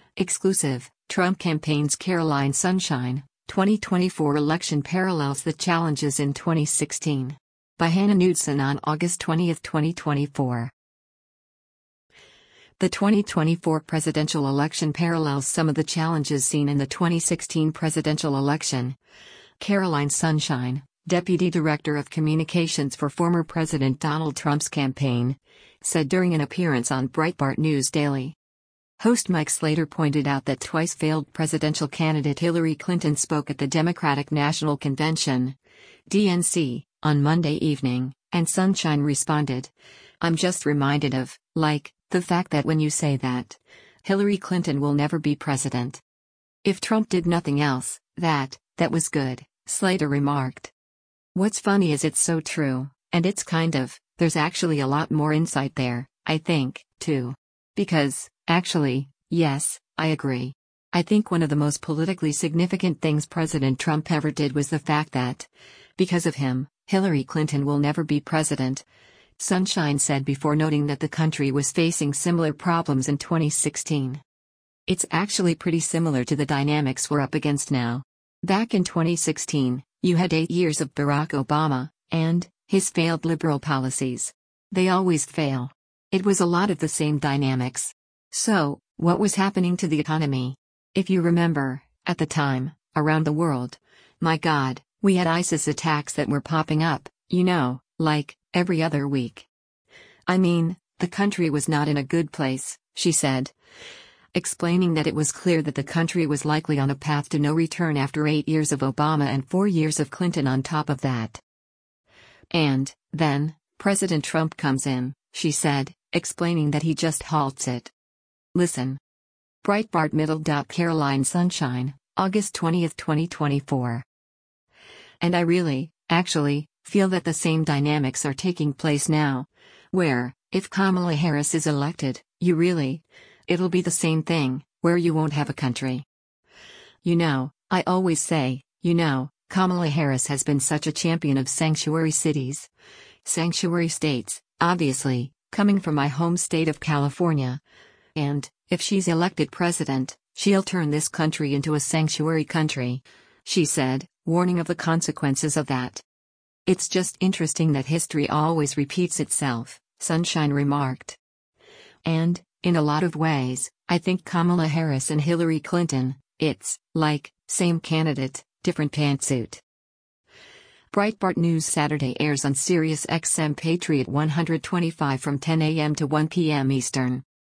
Exclusive, Trump campaign's Caroline Sunshine, 2024 election parallels the challenges in 2016. By Hannah Knudsen on August 20, 2024. The 2024 presidential election parallels some of the challenges seen in the 2016 presidential election. Caroline Sunshine, Deputy Director of Communications for former President Donald Trump's campaign, said during an appearance on Breitbart News Daily. Host Mike Slater pointed out that twice failed presidential candidate Hillary Clinton spoke at the Democratic National Convention, DNC, on Monday evening, and Sunshine responded, "I'm just reminded of, the fact that when you say that, Hillary Clinton will never be president. If Trump did nothing else, that was good," Slater remarked. "What's funny is it's so true, and it's there's actually a lot more insight there, I think, too. Because, actually, yes, I agree. I think one of the most politically significant things President Trump ever did was the fact that, because of him, Hillary Clinton will never be president," Sunshine said before noting that the country was facing similar problems in 2016. "It's actually pretty similar to the dynamics we're up against now. Back in 2016, you had 8 years of Barack Obama, and his failed liberal policies. They always fail. It was a lot of the same dynamics. So, what was happening to the economy? If you remember, at the time, around the world, my God, we had ISIS attacks that were popping up, every other week. I mean, the country was not in a good place," she said, explaining that it was clear that the country was likely on a path to no return after 8 years of Obama and 4 years of Clinton on top of that. "And then, President Trump comes in," she said, explaining that he just halts it. Listen. Breitbart Middle. Caroline Sunshine, August 20, 2024. "And I really, actually, feel that the same dynamics are taking place now, where, if Kamala Harris is elected, it'll be the same thing, where you won't have a country. I always say, Kamala Harris has been such a champion of sanctuary cities. Sanctuary states, obviously, coming from my home state of California. And, if she's elected president, she'll turn this country into a sanctuary country," she said, warning of the consequences of that. "It's just interesting that history always repeats itself," Sunshine remarked. "And, in a lot of ways, I think Kamala Harris and Hillary Clinton, it's, same candidate, different pantsuit." Breitbart News Saturday airs on Sirius XM Patriot 125 from 10 a.m. to 1 p.m. Eastern.